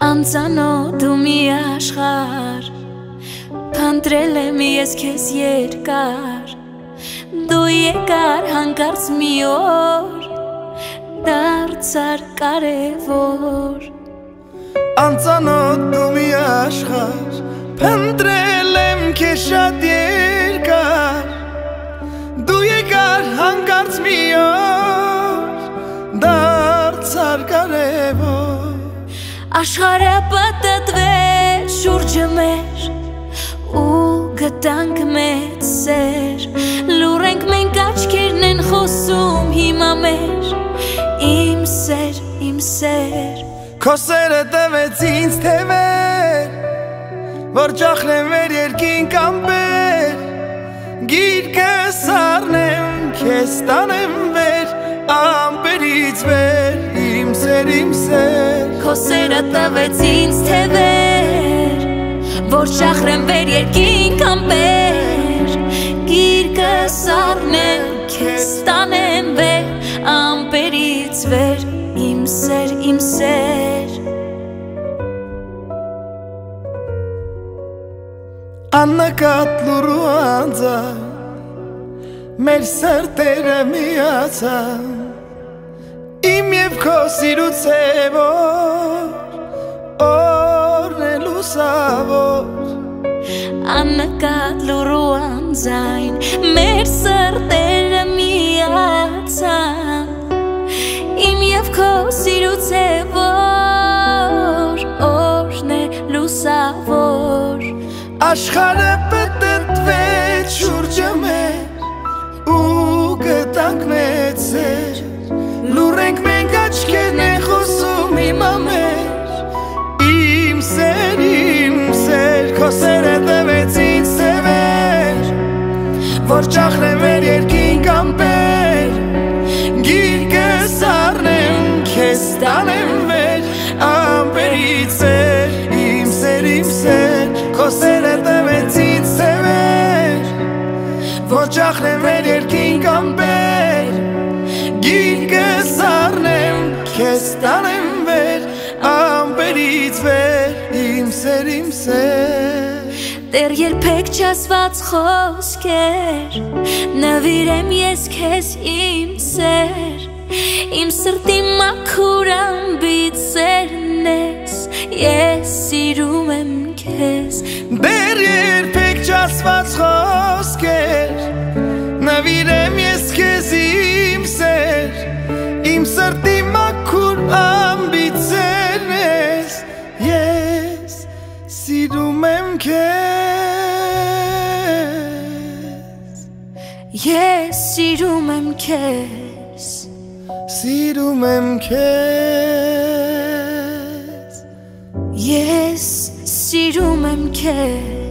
Անծանոթ ու մի աշխարհ փնտրել եմ ես քեզ երկար Դու եկար հանկարծ մի օր դարձար կարևոր Անծանոթ ու մի աշխարհ փնտրել եմ քեզ շատ երկար Դու եկար հանկարծ մի օր դարձար կարևոր Աշխարհը պատտվեց շուրջը մեր ու գտանք մեծ սեր Լուր ենք մենք աչքերն են խոսում հիմա մեր Իմ սեր Քո սերը տվեց ինձ թևեր Որ ջախնեմ մեր երկինք ամպեր Գիրկս առնեմ քեզ տանեմ վեր Ամպերից վեր Իմ սեր Քո սերը տվեց ինձ թևեր Որ ջախնեմ մեր երկինք ամպեր Գիրկս առնեմ քեզ տանեմ վեր Ամպերից վեր Իմ սեր Աննկատ լուրու անձան Մեր սրտերը միացան Իմ և քո սիրուց է որ Օրն է լուսավոր Աննկատ լուրու անձայն Մեր սրտերը միացան Իմ և քո սիրուց է որ Օրն է լուսավոր Աշխարհը պտտվեց շուրջը մեր Ու գտանք մեծ սեր Լուր ենք մենք աչքերն են խոսում հիմա մեր Իմ սեր Քո սերը տվեց ինձ թևեր Որ ջախնեմ մեր երկինք ամպեր Գիրկս առնեմ քեզ տանեմ վեր Ամպերից վեր Իմ սեր Քո սերը տվեց ինձ թևեր Որ ջախնեմ մեր երկինք ամպեր Գիրկս առնեմ քեզ տանեմ վեր Ամպերից վեր Իմ սեր Դեռ երբեք չասված խոսքեր Նվիրեմ ես քեզ իմ սեր Իմ սրտի մաքուր ամբիցերն ես Ես սիրում եմ քեզ Դեռ երբեք չասված խոսքեր Նվիրեմ ես քեզ իմ սեր Իմ սրտի մաքուր ամբիցերն ես Ես սիրում եմ քեզ Ես սիրում եմ քեզ Սիրում եմ քեզ Ես սիրում եմ քեզ